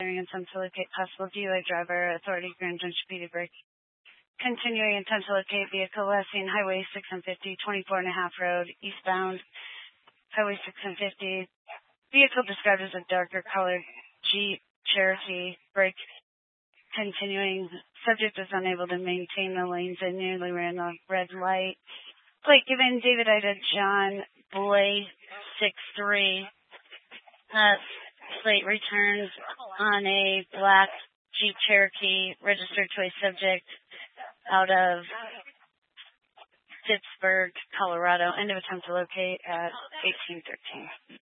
Intent to locate possible DUI driver. Authority Grand Junction PD break. Continuing intent to locate vehicle last seen Highway 6 and 50, 24 and a half road, eastbound. Highway 6 and 50. Vehicle described as a darker colored Jeep Cherokee. Break. Continuing. Subject is unable to maintain the lanes and nearly ran a red light. Plate given David Ida John Blay 63. Plate returns on a black Jeep Cherokee registered to a subject out of Pittsburgh, Colorado. End of attempt to locate at 1813.